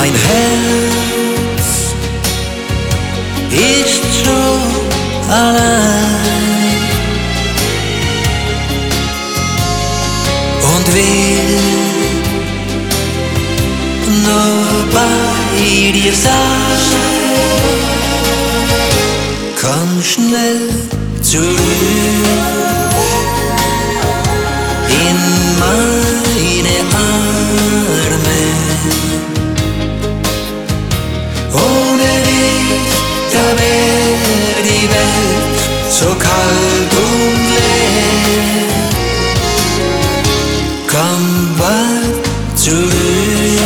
Mein Herz ist so allein und will nur bei dir sein. Komm schnell zurück in meine Arme. Ohne dich, da wär die Welt so kalt und leer. Komm bald zurück,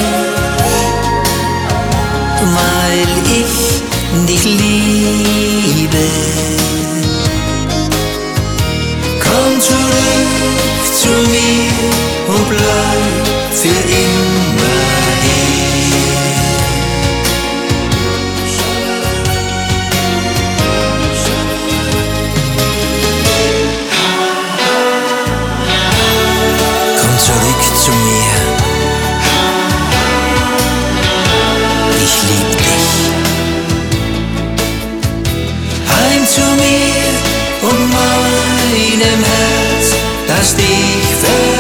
weil ich dich liebe. Komm zurück zu mir und bleib für immer hier. Komm zurück zu mir, ich lieb dich. Heim zu mir und meinem Herz, das dich verliert.